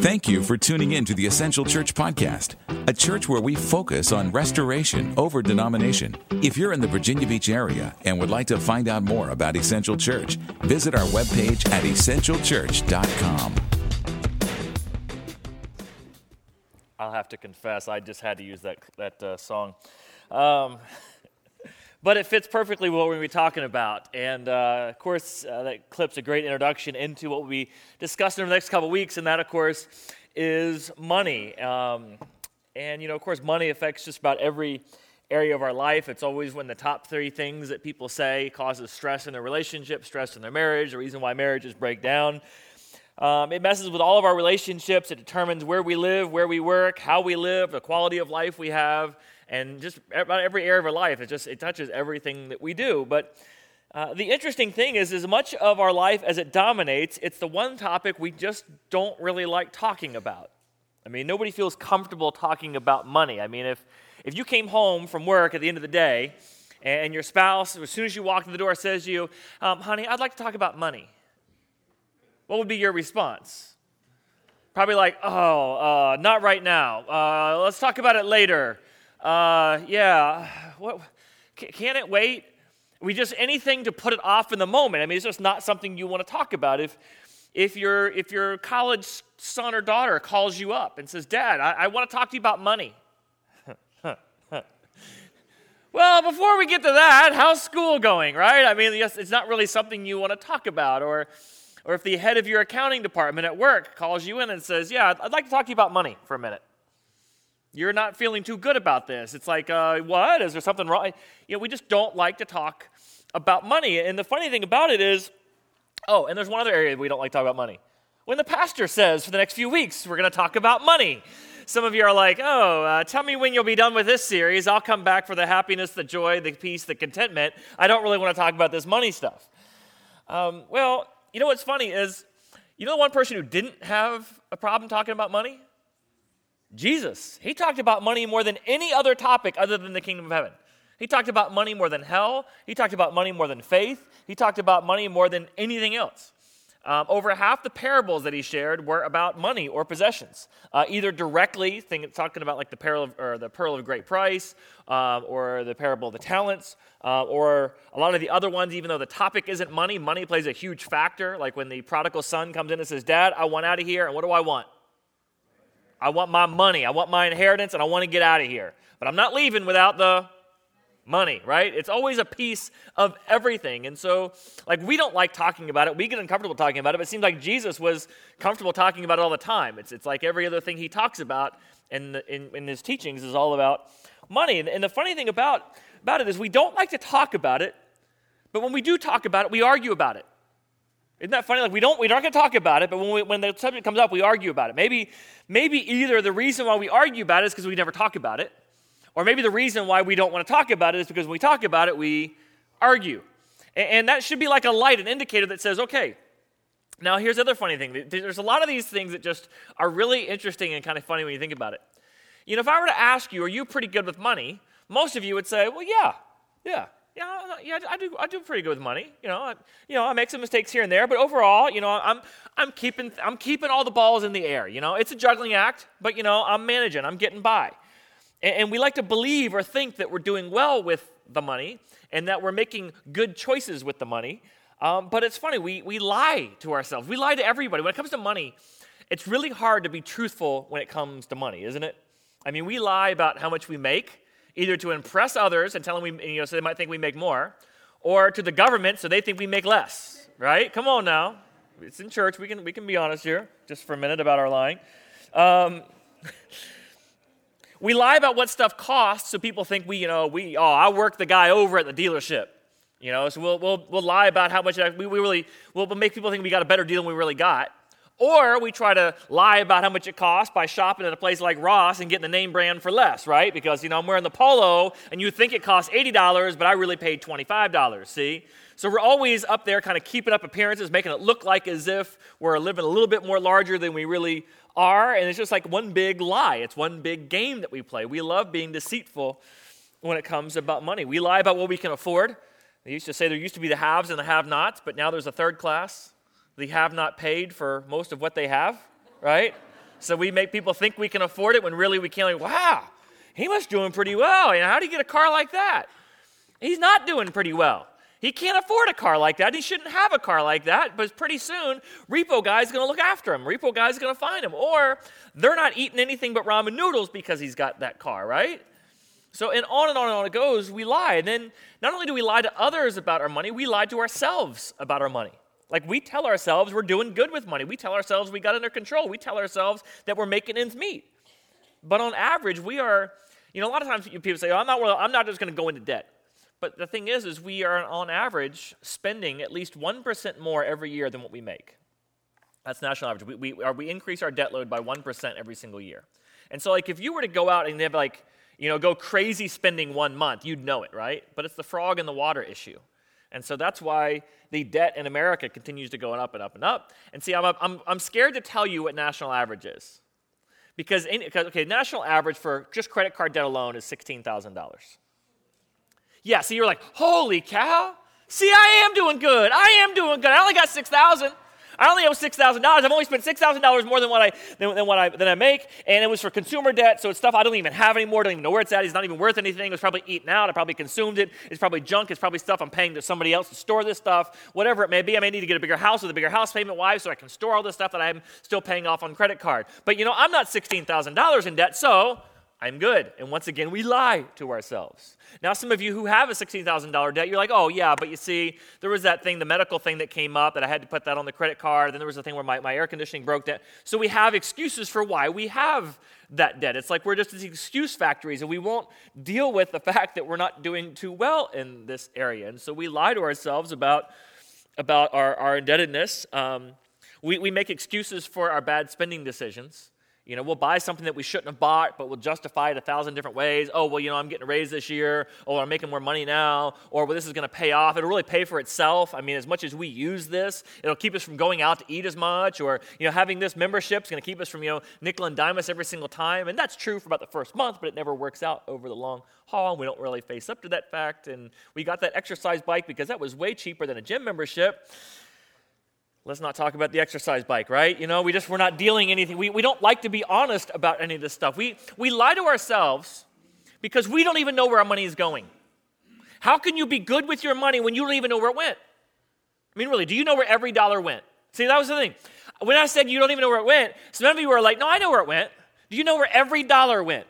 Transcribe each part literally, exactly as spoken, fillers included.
Thank you for tuning in to the Essential Church Podcast, a church where we focus on restoration over denomination. If you're in the Virginia Beach area and would like to find out more about Essential Church, visit our webpage at essential church dot com. I'll have to confess, I just had to use that that uh, song. Um, but it fits perfectly what we're going to be talking about. And, uh, of course, uh, that clip's a great introduction into what we'll be discussing over the next couple weeks, and that, of course, is money. Um, and, you know, of course, money affects just about every area of our life. It's always one of the top three things that people say causes stress in their relationship, stress in their marriage, the reason why marriages break down. Um, it messes with all of our relationships. It determines where we live, where we work, how we live, the quality of life we have, and just about every area of our life. It just it touches everything that we do. But uh, the interesting thing is, as much of our life as it dominates, it's the one topic we just don't really like talking about. I mean, nobody feels comfortable talking about money. I mean, if if you came home from work at the end of the day, and your spouse, as soon as you walk in the door, says to you, um, "Honey, I'd like to talk about money," what would be your response? Probably like, oh, uh, not right now. Uh, let's talk about it later. Uh, yeah, what, can it wait? We just, anything to put it off in the moment. I mean, it's just not something you want to talk about. If if your if your college son or daughter calls you up and says, "Dad, I, I want to talk to you about money." Well, before we get to that, how's school going, right? I mean, it's not really something you want to talk about. Or Or if the head of your accounting department at work calls you in and says, "Yeah, I'd like to talk to you about money for a minute." You're not feeling too good about this. It's like, uh, what? Is there something wrong? You know, we just don't like to talk about money. And the funny thing about it is, oh, and there's one other area we don't like to talk about money. When the pastor says for the next few weeks, we're going to talk about money. Some of you are like, oh, uh, tell me when you'll be done with this series. I'll come back for the happiness, the joy, the peace, the contentment. I don't really want to talk about this money stuff. Um, well, you know what's funny is, you know the one person who didn't have a problem talking about money? Jesus. He talked about money more than any other topic other than the kingdom of heaven. He talked about money more than hell. He talked about money more than faith. He talked about money more than anything else. Um, over half the parables that he shared were about money or possessions, uh, either directly, think, talking about like the pearl of, or the pearl of great price, uh, or the parable of the talents, uh, or a lot of the other ones. Even though the topic isn't money, money plays a huge factor. Like when the prodigal son comes in and says, "Dad, I want out of here, and what do I want? I want my money. I want my inheritance, and I want to get out of here. But I'm not leaving without the money," right? It's always a piece of everything. And so, like, we don't like talking about it. We get uncomfortable talking about it, but it seems like Jesus was comfortable talking about it all the time. It's it's like every other thing he talks about in, the, in, in his teachings is all about money. And, and the funny thing about, about it is we don't like to talk about it, but when we do talk about it, we argue about it. Isn't that funny? Like, we don't, we're not going to talk about it, but when, we, when the subject comes up, we argue about it. Maybe, maybe either the reason why we argue about it is because we never talk about it, or maybe the reason why we don't want to talk about it is because when we talk about it, we argue. And, and that should be like a light, an indicator that says, okay, now here's the other funny thing. There's a lot of these things that just are really interesting and kind of funny when you think about it. You know, if I were to ask you, are you pretty good with money? Most of you would say, well, yeah, yeah. Yeah, yeah, I do. I do pretty good with money. You know, I, you know, I make some mistakes here and there, but overall, you know, I'm, I'm keeping, I'm keeping all the balls in the air. You know, it's a juggling act, but you know, I'm managing. I'm getting by, and, and we like to believe or think that we're doing well with the money and that we're making good choices with the money. Um, but it's funny, we we lie to ourselves. We lie to everybody when it comes to money. It's really hard to be truthful when it comes to money, isn't it? I mean, we lie about how much we make, either to impress others and tell them we, you know, so they might think we make more, or to the government so they think we make less, right? Come on now. It's in church. We can we can be honest here just for a minute about our lying. Um, we lie about what stuff costs so people think we, you know, we, oh, I work the guy over at the dealership, you know, so we'll we'll we'll lie about how much we, we really, we'll make people think we got a better deal than we really got. Or we try to lie about how much it costs by shopping at a place like Ross and getting the name brand for less, right? Because, you know, I'm wearing the polo and you think it costs eighty dollars, but I really paid twenty-five dollars, see? So we're always up there kind of keeping up appearances, making it look like as if we're living a little bit more larger than we really are. And it's just like one big lie. It's one big game that we play. We love being deceitful when it comes about money. We lie about what we can afford. They used to say there used to be the haves and the have-nots, but now there's a third class. The have not paid for most of what they have, right? So we make people think we can afford it when really we can't. Like, wow, he must be doing pretty well. You know, how do you get a car like that? He's not doing pretty well. He can't afford a car like that. He shouldn't have a car like that. But pretty soon, repo guy's going to look after him. Repo guy's going to find him. Or they're not eating anything but ramen noodles because he's got that car, right? So and on and on and on it goes, we lie. And then not only do we lie to others about our money, we lie to ourselves about our money. Like we tell ourselves we're doing good with money. We tell ourselves we got it under control. We tell ourselves that we're making ends meet. But on average, we are, you know, a lot of times people say, oh, I'm not, I'm not just going to go into debt. But the thing is, is we are on average spending at least one percent more every year than what we make. That's national average. We, we, are, we increase our debt load by one percent every single year. And so like if you were to go out and have like, you know, go crazy spending one month, you'd know it, right? But it's the frog in the water issue. And so that's why the debt in America continues to go up and up and up. And see, I'm, I'm, I'm scared to tell you what national average is. Because, in, okay, national average for just credit card debt alone is sixteen thousand dollars. Yeah, so you're like, holy cow. See, I am doing good. I am doing good. I only got six thousand dollars. I only owe six thousand dollars. I've only spent six thousand dollars more than what I than, than what I than I make, and it was for consumer debt, so it's stuff I don't even have anymore. Don't even know where it's at. It's not even worth anything. It was probably eaten out. I probably consumed it. It's probably junk. It's probably stuff I'm paying to somebody else to store this stuff. Whatever it may be, I may need to get a bigger house with a bigger house payment. Why? So I can store all this stuff that I'm still paying off on credit card. But you know, I'm not sixteen thousand dollars in debt, so I'm good. And once again, we lie to ourselves. Now, some of you who have a sixteen thousand dollars debt, you're like, oh, yeah, but you see, there was that thing, the medical thing that came up that I had to put that on the credit card. Then there was the thing where my, my air conditioning broke down. So we have excuses for why we have that debt. It's like we're just these excuse factories, and we won't deal with the fact that we're not doing too well in this area. And so we lie to ourselves about, about our, our indebtedness. Um, we, we make excuses for our bad spending decisions. You know, we'll buy something that we shouldn't have bought, but we'll justify it a thousand different ways. Oh, well, you know, I'm getting a raise this year, or I'm making more money now, or well, this is going to pay off. It'll really pay for itself. I mean, as much as we use this, it'll keep us from going out to eat as much, or, you know, having this membership is going to keep us from, you know, nickel and dime us every single time. And that's true for about the first month, but it never works out over the long haul. We don't really face up to that fact. And we got that exercise bike because that was way cheaper than a gym membership. Let's not talk about the exercise bike, right? You know, we just, we're not dealing anything. We, we don't like to be honest about any of this stuff. We, we lie to ourselves because we don't even know where our money is going. How can you be good with your money when you don't even know where it went? I mean, really, do you know where every dollar went? See, that was the thing. When I said you don't even know where it went, some of you were like, no, I know where it went. Do you know where every dollar went?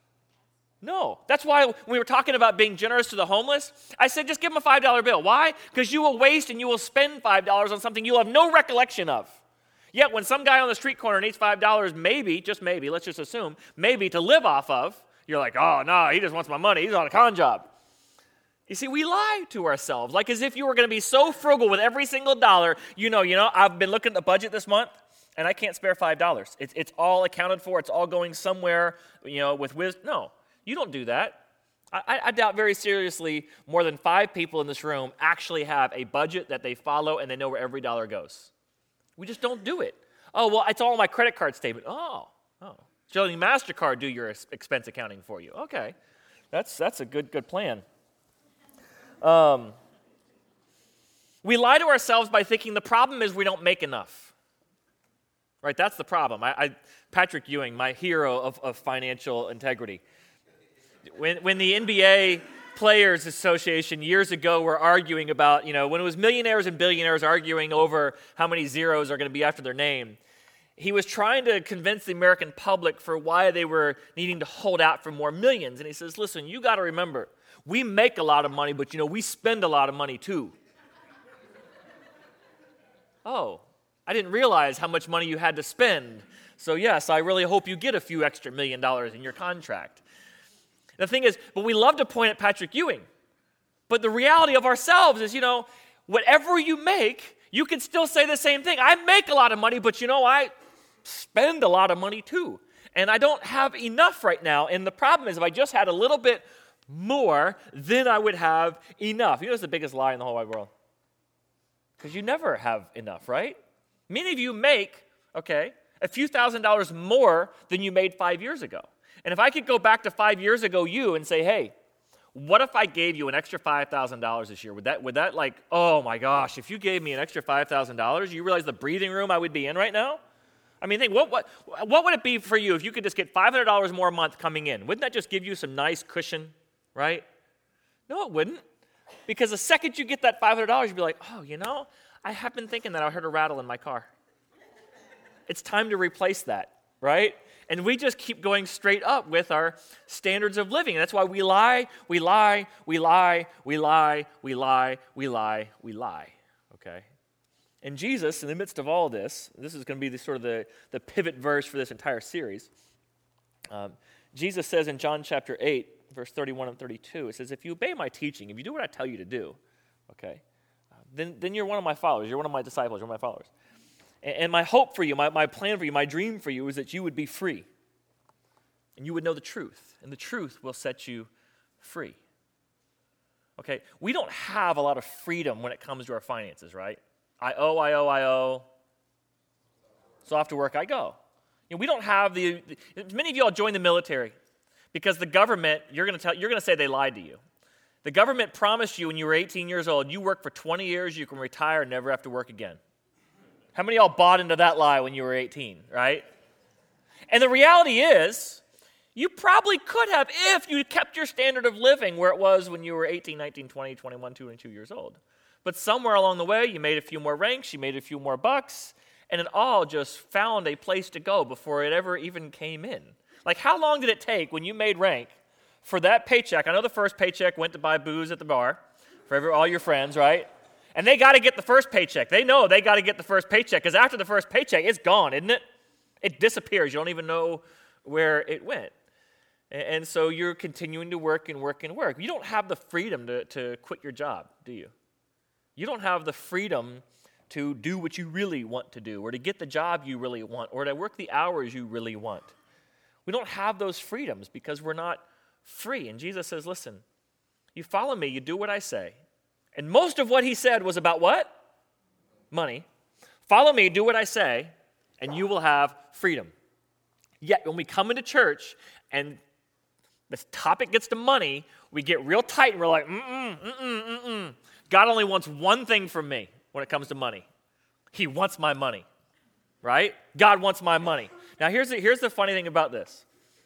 No. That's why when we were talking about being generous to the homeless, I said just give them a five dollar bill. Why? Because you will waste and you will spend five dollars on something you'll have no recollection of. Yet when some guy on the street corner needs five dollars, maybe, just maybe, let's just assume, maybe to live off of, you're like, oh, no, he just wants my money. He's on a con job. You see, we lie to ourselves, like as if you were going to be so frugal with every single dollar. You know, you know, I've been looking at the budget this month, and I can't spare five dollars. It's, it's all accounted for. It's all going somewhere, you know, with wisdom. No. You don't do that. I, I doubt very seriously more than five people in this room actually have a budget that they follow and they know where every dollar goes. We just don't do it. Oh, well, it's all on my credit card statement. Oh, oh. So letting MasterCard do your expense accounting for you. Okay, that's that's a good good plan. Um, we lie to ourselves by thinking the problem is we don't make enough. Right, that's the problem. I, I Patrick Ewing, my hero of, of financial integrity. When when the N B A Players Association years ago were arguing about, you know, when it was millionaires and billionaires arguing over how many zeros are going to be after their name, he was trying to convince the American public for why they were needing to hold out for more millions. And he says, listen, you got to remember, we make a lot of money, but, you know, we spend a lot of money too. Oh, I didn't realize how much money you had to spend. So, yes, I really hope you get a few extra million dollars in your contract. The thing is, but we love to point at Patrick Ewing. But the reality of ourselves is, you know, whatever you make, you can still say the same thing. I make a lot of money, but, you know, I spend a lot of money too. And I don't have enough right now. And the problem is, if I just had a little bit more, then I would have enough. You know what's the biggest lie in the whole wide world? Because you never have enough, right? Many of you make, okay, a few thousand dollars more than you made five years ago. And if I could go back to five years ago you and say, hey, what if I gave you an extra five thousand dollars this year? Would that, would that like, oh my gosh, if you gave me an extra five thousand dollars, you realize the breathing room I would be in right now? I mean, think, what, what, what would it be for you if you could just get five hundred dollars more a month coming in? Wouldn't that just give you some nice cushion, right? No, it wouldn't. Because the second you get that five hundred dollars, you'd be like, oh, you know, I have been thinking that I heard a rattle in my car. It's time to replace that, right? And we just keep going straight up with our standards of living. And that's why we lie, we lie, we lie, we lie, we lie, we lie, we lie, okay? And Jesus, in the midst of all this, this is going to be the sort of the, the pivot verse for this entire series. Um, Jesus says in John chapter eight, verse thirty-one and thirty-two, it says, if you obey my teaching, if you do what I tell you to do, okay, uh, then, then you're one of my followers, you're one of my disciples, you're one of my followers. And, and my hope for you, my, my plan for you, my dream for you is that you would be free. And you would know the truth, and the truth will set you free. Okay, we don't have a lot of freedom when it comes to our finances, right? I owe, I owe, I owe. So off to work I go. You know, we don't have the, the many of you all joined the military because the government, you're going to tell, you're going to say they lied to you. The government promised you when you were eighteen years old, you work for twenty years, you can retire and never have to work again. How many of y'all bought into that lie when you were eighteen, right? And the reality is, you probably could have if you kept your standard of living where it was when you were eighteen, nineteen, twenty, twenty-one, twenty-two years old. But somewhere along the way, you made a few more ranks, you made a few more bucks, and it all just found a place to go before it ever even came in. Like, how long did it take when you made rank for that paycheck? I know the first paycheck went to buy booze at the bar for every, all your friends, right? And they got to get the first paycheck. They know they got to get the first paycheck because after the first paycheck, it's gone, isn't it? It disappears. You don't even know where it went. And, and so you're continuing to work and work and work. You don't have the freedom to, to quit your job, do you? You don't have the freedom to do what you really want to do or to get the job you really want or to work the hours you really want. We don't have those freedoms because we're not free. And Jesus says, listen, you follow me, you do what I say. And most of what he said was about what? Money. Follow me, do what I say, and you will have freedom. Yet when we come into church and this topic gets to money, we get real tight and we're like, mm-mm, mm-mm, mm-mm. God only wants one thing from me when it comes to money. He wants my money, right? God wants my money. Now, here's the, here's the funny thing about this.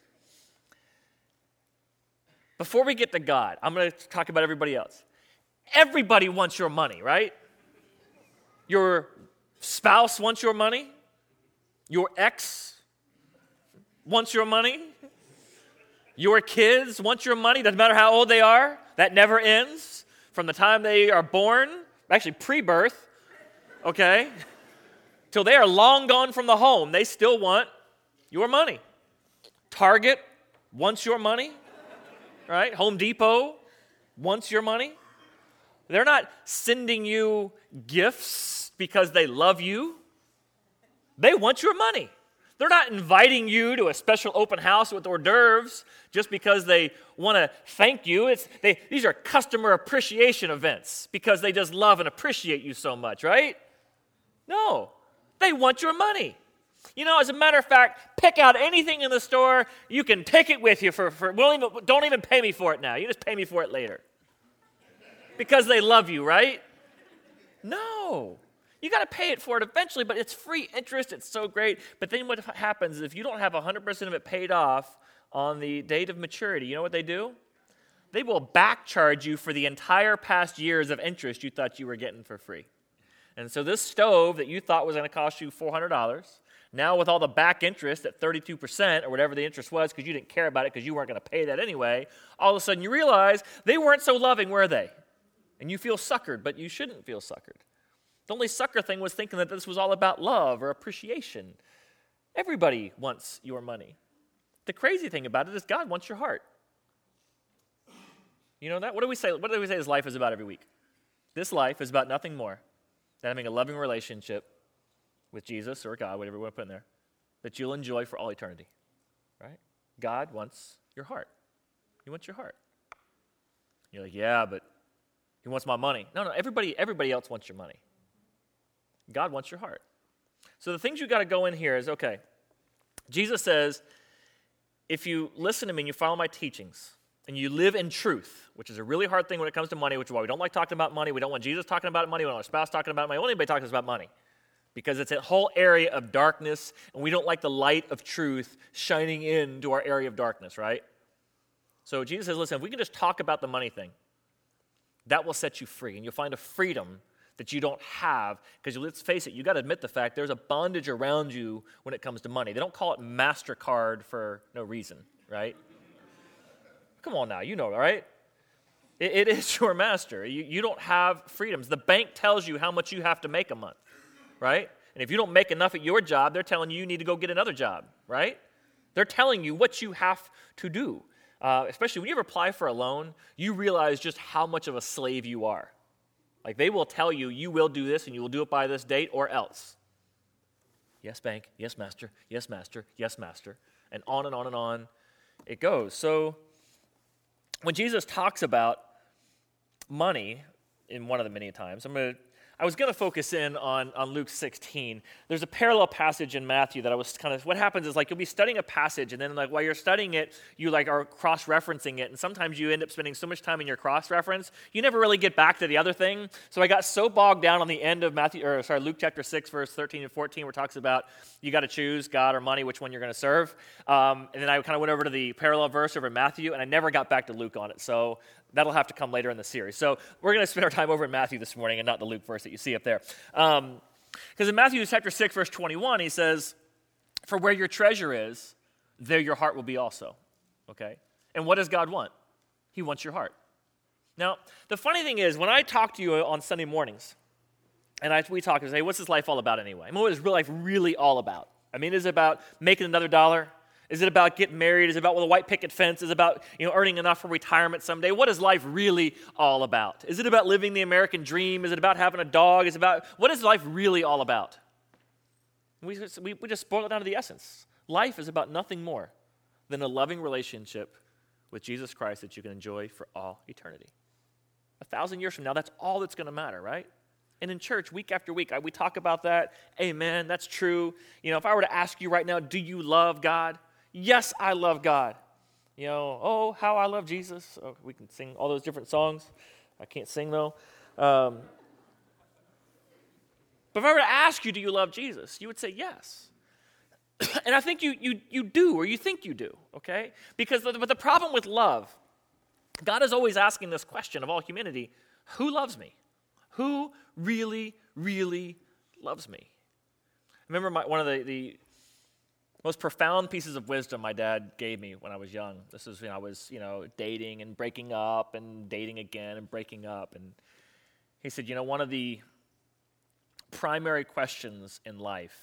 Before we get to God, I'm going to talk about everybody else. Everybody wants your money, right? Your spouse wants your money. Your ex wants your money. Your kids want your money. Doesn't matter how old they are. That never ends. From the time they are born, actually pre-birth, okay, till they are long gone from the home, they still want your money. Target wants your money, right? Home Depot wants your money. They're not sending you gifts because they love you. They want your money. They're not inviting you to a special open house with hors d'oeuvres just because they want to thank you. It's, they, these are customer appreciation events because they just love and appreciate you so much, right? No, they want your money. You know, as a matter of fact, pick out anything in the store. You can take it with you for, for we'll even, don't even pay me for it now. You just pay me for it later. Because they love you, right? No. You got to pay it for it eventually, but it's free interest. It's so great. But then what happens is if you don't have one hundred percent of it paid off on the date of maturity, you know what they do? They will back charge you for the entire past years of interest you thought you were getting for free. And so this stove that you thought was going to cost you four hundred dollars, now with all the back interest at thirty-two percent or whatever the interest was because you didn't care about it because you weren't going to pay that anyway, all of a sudden you realize they weren't so loving, were they? And you feel suckered, but you shouldn't feel suckered. The only sucker thing was thinking that this was all about love or appreciation. Everybody wants your money. The crazy thing about it is God wants your heart. You know that? What do we say? What do we say this life is about every week? This life is about nothing more than having a loving relationship with Jesus or God, whatever we want to put in there, that you'll enjoy for all eternity. Right? God wants your heart. He wants your heart. You're like, yeah, but he wants my money. No, no, everybody, everybody else wants your money. God wants your heart. So the things you got to go in here is, okay, Jesus says, if you listen to me and you follow my teachings and you live in truth, which is a really hard thing when it comes to money, which is why we don't like talking about money. We don't want Jesus talking about money. We don't want our spouse talking about money. We don't want anybody talking to us about money. because it's a whole area of darkness, and we don't like the light of truth shining into our area of darkness, right? So Jesus says, listen, if we can just talk about the money thing, that will set you free, and you'll find a freedom that you don't have, because let's face it, you got to admit the fact there's a bondage around you when it comes to money. They don't call it MasterCard for no reason, right? Come on now, you know, right? It, it is your master. You, you don't have freedoms. The bank tells you how much you have to make a month, right? And if you don't make enough at your job, they're telling you you need to go get another job, right? They're telling you what you have to do. Uh, especially when you ever apply for a loan, you realize just how much of a slave you are. Like they will tell you, you will do this and you will do it by this date or else. Yes, bank. Yes, master. Yes, master. Yes, master. And on and on and on it goes. So when Jesus talks about money in one of the many times, I'm going to I was going to focus in on, on Luke sixteen. There's a parallel passage in Matthew that I was kind of, what happens is like you'll be studying a passage and then like while you're studying it, you like are cross-referencing it, and sometimes you end up spending so much time in your cross-reference, you never really get back to the other thing. So I got so bogged down on the end of Matthew, or sorry, Luke chapter six, verse thirteen and fourteen, where it talks about you got to choose God or money, which one you're going to serve. Um, and then I kind of went over to the parallel verse over in Matthew, and I never got back to Luke on it. So that'll have to come later in the series. So we're going to spend our time over in Matthew this morning and not the Luke verse that you see up there. Because um, in Matthew chapter six, verse twenty-one, he says, for where your treasure is, there your heart will be also. Okay? And what does God want? He wants your heart. Now, the funny thing is, when I talk to you on Sunday mornings, and I, we talk and say, what's this life all about anyway? I mean, what is real life really all about? I mean, is it about making another dollar? Is it about getting married? Is it about with a white picket fence? Is it about, you know, earning enough for retirement someday? What is life really all about? Is it about living the American dream? Is it about having a dog? Is it about, what is life really all about? We just, we, we just boil it down to the essence. Life is about nothing more than a loving relationship with Jesus Christ that you can enjoy for all eternity. A thousand years from now, that's all that's going to matter, right? And in church, week after week, we talk about that. Amen, that's true. You know, if I were to ask you right now, do you love God? Yes, I love God. You know, oh, how I love Jesus. Oh, we can sing all those different songs. I can't sing, though. Um, but if I were to ask you, do you love Jesus? You would say yes. And I think you you you do, or you think you do, okay? Because the, but the problem with love, God is always asking this question of all humanity, who loves me? Who really, really loves me? I remember my, one of the... the most profound pieces of wisdom my dad gave me when I was young. This is when I was, you know, dating and breaking up and dating again and breaking up. And he said, you know, one of the primary questions in life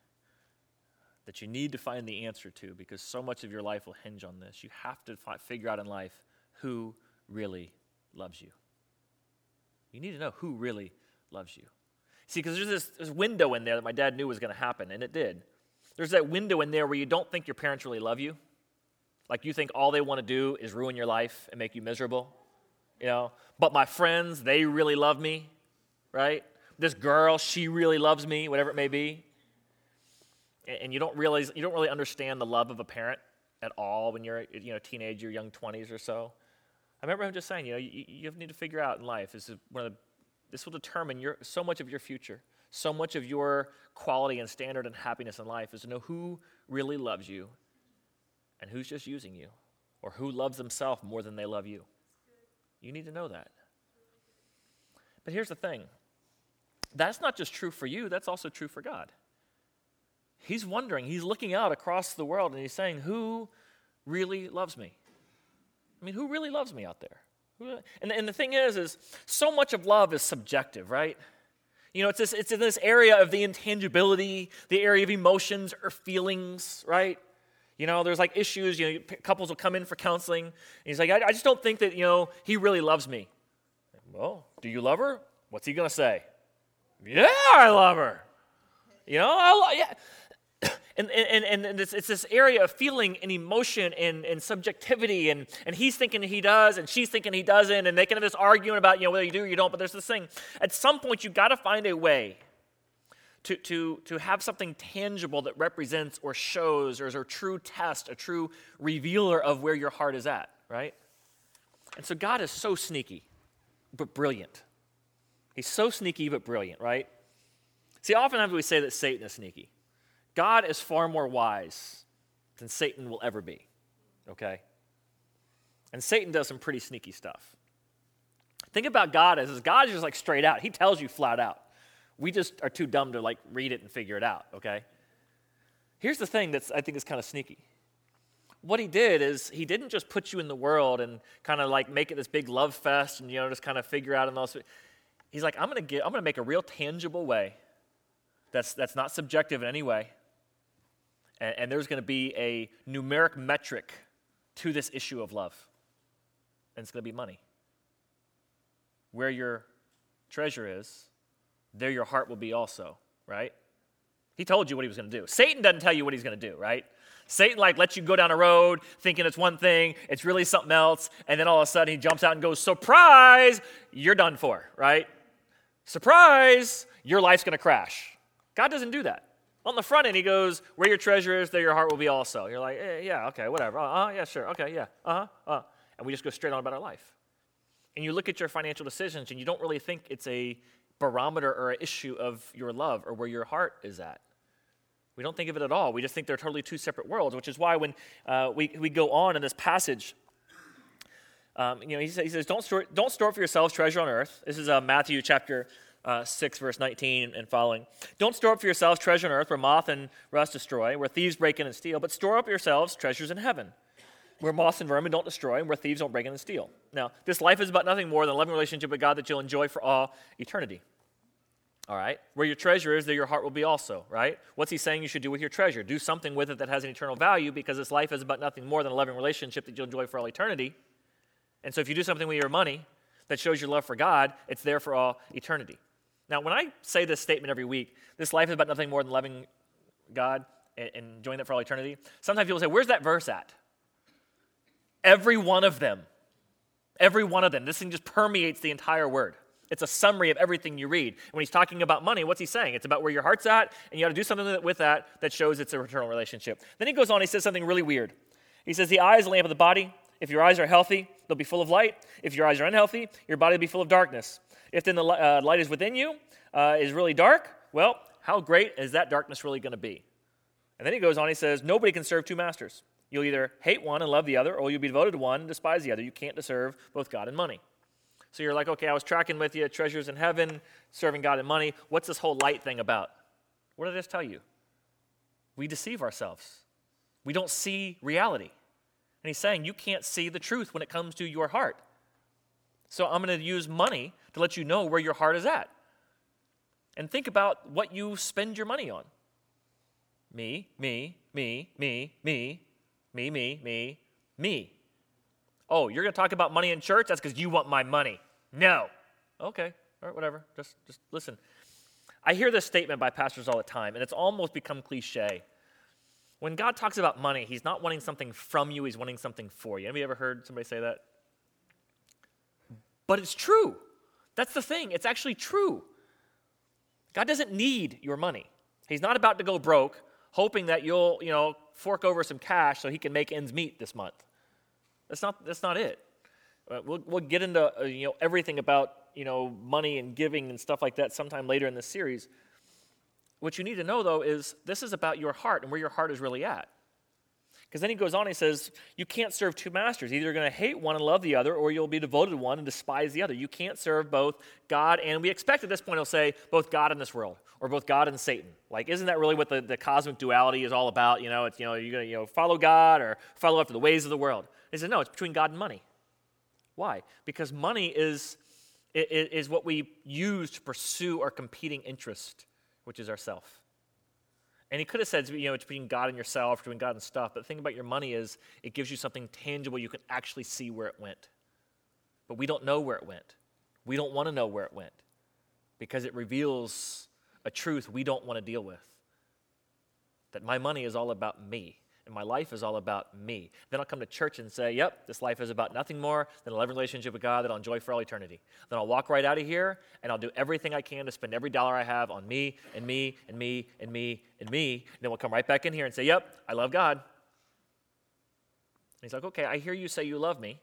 that you need to find the answer to, because so much of your life will hinge on this, you have to fi- figure out in life who really loves you. You need to know who really loves you. See, because there's this, this window in there that my dad knew was going to happen, and it did. There's that window in there where you don't think your parents really love you. Like you think all they want to do is ruin your life and make you miserable. You know, but my friends, they really love me, right? This girl, she really loves me, whatever it may be. And you don't realize, you don't really understand the love of a parent at all when you're, you know, a teenager, young twenties or so. I remember him just saying, you know, you, you need to figure out in life, this is one of the, this will determine your so much of your future. So much of your quality and standard and happiness in life is to know who really loves you and who's just using you, or who loves themselves more than they love you. You need to know that. But here's the thing. That's not just true for you, that's also true for God. He's wondering, he's looking out across the world and he's saying, who really loves me? I mean, who really loves me out there? Who, and, and the thing is, is so much of love is subjective, right? You know, it's this, it's in this area of the intangibility, the area of emotions or feelings, right? You know, there's like issues, you know, couples will come in for counseling, and he's like, I, I just don't think that, you know, he really loves me. Well, do you love her? What's he going to say? Yeah, I love her. You know, I lo- yeah. And, and, and, and it's, it's this area of feeling and emotion and, and subjectivity, and, and he's thinking he does, and she's thinking he doesn't, and they can have this arguing about, you know, whether you do or you don't, but there's this thing. At some point, you've got to find a way to, to, to have something tangible that represents or shows or is a true test, a true revealer of where your heart is at, right? And so God is so sneaky, but brilliant. He's so sneaky, but brilliant, right? See, oftentimes we say that Satan is sneaky. God is far more wise than Satan will ever be, okay? And Satan does some pretty sneaky stuff. Think about God as, as God is just like straight out. He tells you flat out. We just are too dumb to like read it and figure it out, okay? Here's the thing that's I think is kind of sneaky. What he did is he didn't just put you in the world and kind of like make it this big love fest and, you know, just kind of figure out and all. He's like, I'm going to get, I'm going to make a real tangible way that's that's not subjective in any way. And, and there's going to be a numeric metric to this issue of love. And it's going to be money. Where your treasure is, there your heart will be also, right? He told you what he was going to do. Satan doesn't tell you what he's going to do, right? Satan like lets you go down a road thinking it's one thing, it's really something else, and then all of a sudden he jumps out and goes, surprise, you're done for, right? Surprise, your life's going to crash. God doesn't do that. On the front end, he goes, where your treasure is, there your heart will be also. You're like, eh, yeah, okay, whatever. Uh-huh, yeah, sure, okay, yeah, uh-huh, uh. And we just go straight on about our life. And you look at your financial decisions, and you don't really think it's a barometer or an issue of your love or where your heart is at. We don't think of it at all. We just think they're totally two separate worlds, which is why when uh, we, we go on in this passage, um, you know, he says, he says don't, store, don't store up for yourselves treasure on earth. This is uh, Matthew chapter Uh, six, verse nineteen and following. Don't store up for yourselves treasure on earth where moth and rust destroy, where thieves break in and steal, but store up yourselves treasures in heaven, where moths and vermin don't destroy, and where thieves don't break in and steal. Now, this life is about nothing more than a loving relationship with God that you'll enjoy for all eternity. All right? Where your treasure is, there your heart will be also, right? What's he saying you should do with your treasure? Do something with it that has an eternal value, because this life is about nothing more than a loving relationship that you'll enjoy for all eternity. And so if you do something with your money that shows your love for God, it's there for all eternity. Now, when I say this statement every week, this life is about nothing more than loving God and, and enjoying that for all eternity, sometimes people say, where's that verse at? Every one of them. Every one of them. This thing just permeates the entire word. It's a summary of everything you read. When he's talking about money, what's he saying? It's about where your heart's at, and you got to do something with that that shows it's a eternal relationship. Then he goes on, he says something really weird. He says, the eye is the lamp of the body. If your eyes are healthy, they'll be full of light. If your eyes are unhealthy, your body will be full of darkness. If then the uh, light is within you, uh, is really dark, well, how great is that darkness really going to be? And then he goes on, he says, nobody can serve two masters. You'll either hate one and love the other, or you'll be devoted to one and despise the other. You can't serve both God and money. So you're like, okay, I was tracking with you, treasures in heaven, serving God and money. What's this whole light thing about? What did I just tell you? We deceive ourselves. We don't see reality. And he's saying you can't see the truth when it comes to your heart. So I'm going to use money to let you know where your heart is at. And think about what you spend your money on. Me, me, me, me, me, me, me, me, me. Oh, you're going to talk about money in church? That's because you want my money. No. Okay, all right, whatever. Just, just listen. I hear this statement by pastors all the time, and it's almost become cliche. When God talks about money, he's not wanting something from you, he's wanting something for you. Anybody ever heard somebody say that? But it's true. That's the thing. It's actually true. God doesn't need your money. He's not about to go broke, hoping that you'll, you know, fork over some cash so he can make ends meet this month. That's not, that's not it. Uh, we'll, we'll get into, uh, you know, everything about, you know, money and giving and stuff like that sometime later in this series. What you need to know, though, is this is about your heart and where your heart is really at. Because then he goes on, he says, you can't serve two masters. Either you're going to hate one and love the other, or you'll be devoted to one and despise the other. You can't serve both God and, we expect at this point he'll say, both God and this world, or both God and Satan. Like, isn't that really what the, the cosmic duality is all about? You know, it's, you know, you're going to, you know, follow God or follow after the ways of the world. He says, no, it's between God and money. Why? Because money is, is what we use to pursue our competing interest, which is ourself. And he could have said, you know, it's between God and yourself, between God and stuff. But the thing about your money is it gives you something tangible. You can actually see where it went. But we don't know where it went. We don't want to know where it went because it reveals a truth we don't want to deal with. That my money is all about me. And my life is all about me. Then I'll come to church and say, yep, this life is about nothing more than a loving relationship with God that I'll enjoy for all eternity. Then I'll walk right out of here, and I'll do everything I can to spend every dollar I have on me, and me, and me, and me, and me. And then we'll come right back in here and say, yep, I love God. And he's like, okay, I hear you say you love me.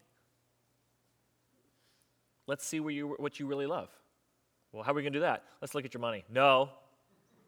Let's see where you, what you really love. Well, how are we going to do that? Let's look at your money. No.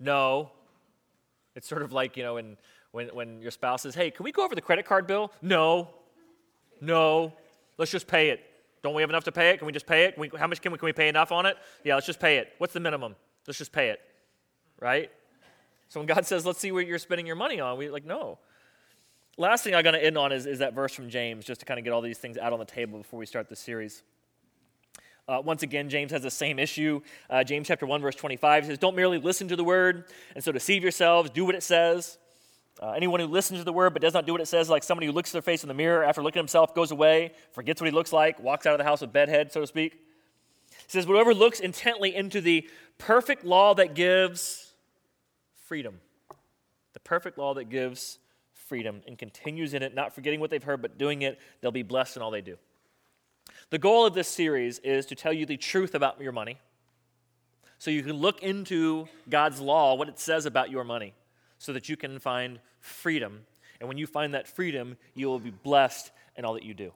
No. It's sort of like, you know, when, when, when your spouse says, hey, can we go over the credit card bill? No. No. Let's just pay it. Don't we have enough to pay it? Can we just pay it? Can we, how much can we, can we pay enough on it? Yeah, let's just pay it. What's the minimum? Let's just pay it. Right? So when God says, let's see what you're spending your money on, we're like, no. Last thing I'm going to end on is, is that verse from James, just to kind of get all these things out on the table before we start the series. Uh, once again, James has the same issue. Uh, James chapter one, verse twenty-five says, don't merely listen to the word and so deceive yourselves. Do what it says. Uh, anyone who listens to the word but does not do what it says, like somebody who looks at their face in the mirror after looking at himself, goes away, forgets what he looks like, walks out of the house with bedhead, so to speak. He says, whoever looks intently into the perfect law that gives freedom, the perfect law that gives freedom, and continues in it, not forgetting what they've heard, but doing it, they'll be blessed in all they do. The goal of this series is to tell you the truth about your money so you can look into God's law, what it says about your money, so that you can find freedom. And when you find that freedom, you will be blessed in all that you do.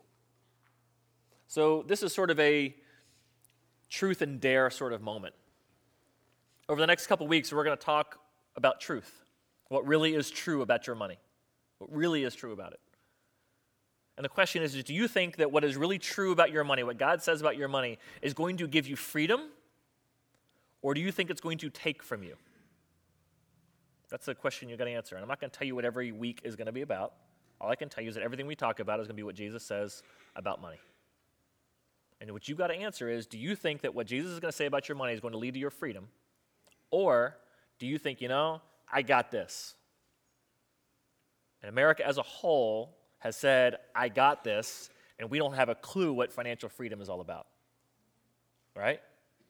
So this is sort of a truth and dare sort of moment. Over the next couple weeks, we're going to talk about truth, what really is true about your money, what really is true about it. And the question is, do you think that what is really true about your money, what God says about your money, is going to give you freedom, or do you think it's going to take from you? That's the question you're going to answer. And I'm not going to tell you what every week is going to be about. All I can tell you is that everything we talk about is going to be what Jesus says about money. And what you've got to answer is, do you think that what Jesus is going to say about your money is going to lead to your freedom, or do you think, you know, I got this? And America as a whole has said, I got this, and we don't have a clue what financial freedom is all about. Right?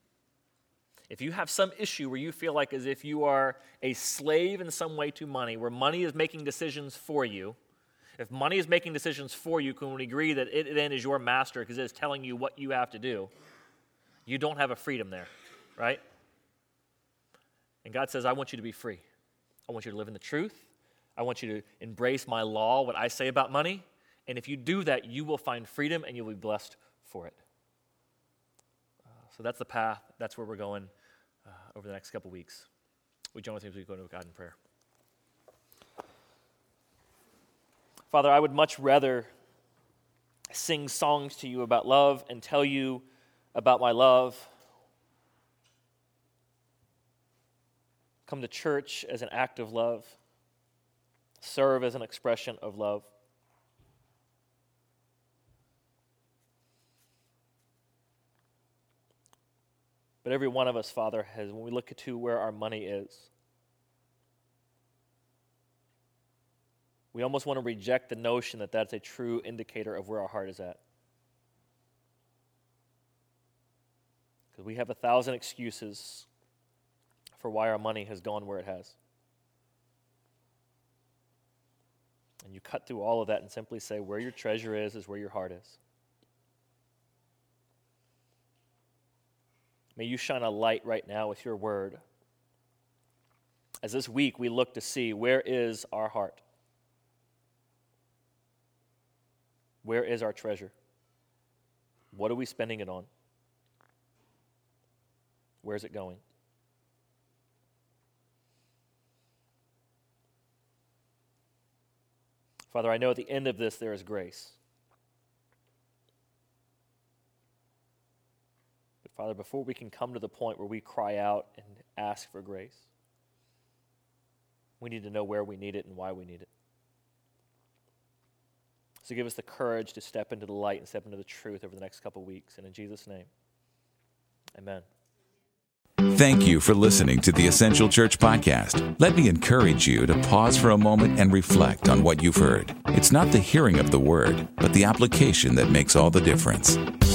If you have some issue where you feel like as if you are a slave in some way to money, where money is making decisions for you, if money is making decisions for you, can we agree that it then is your master because it is telling you what you have to do? You don't have a freedom there, right? And God says, I want you to be free. I want you to live in the truth. I want you to embrace my law, what I say about money. And if you do that, you will find freedom and you'll be blessed for it. Uh, so that's the path. That's where we're going uh, over the next couple weeks. We join with me as we go to God in prayer. Father, I would much rather sing songs to you about love and tell you about my love. Come to church as an act of love. Serve as an expression of love. But every one of us, Father, has, when we look to where our money is, we almost want to reject the notion that that's a true indicator of where our heart is at. Because we have a thousand excuses for why our money has gone where it has. And you cut through all of that and simply say, where your treasure is, is where your heart is. May you shine a light right now with your word. As this week we look to see, where is our heart? Where is our treasure? What are we spending it on? Where is it going? Father, I know at the end of this there is grace. But Father, before we can come to the point where we cry out and ask for grace, we need to know where we need it and why we need it. So give us the courage to step into the light and step into the truth over the next couple weeks. And in Jesus' name, amen. Thank you for listening to the Essential Church Podcast. Let me encourage you to pause for a moment and reflect on what you've heard. It's not the hearing of the word, but the application that makes all the difference.